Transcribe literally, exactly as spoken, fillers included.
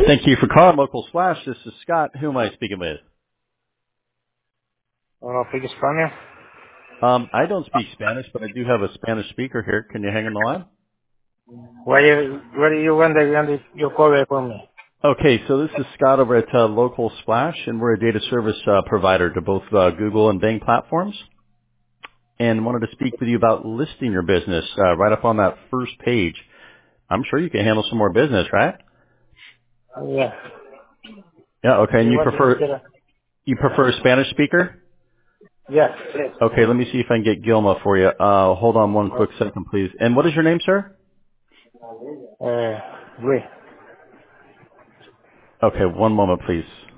Thank you for calling Local Splash. This is Scott. Who am I speaking with? No speak Spanish. Um, I don't speak Spanish, but I do have a Spanish speaker here. Can you hang on the line? Where you, where you want the, want the, you call it for me? Okay, so this is Scott over at uh, Local Splash, and we're a data service uh, provider to both uh, Google and Bing platforms, and wanted to speak with you about listing your business uh, right up on that first page. I'm sure you can handle some more business, right? Yeah. Yeah. Okay. And You you want to prefer get a, you prefer a Spanish speaker? yes, yes. Okay. Let me see if I can get Gilma for you. Uh, hold on one quick second, please. And what is your name, sir? Uh, Luis. Okay. One moment, please.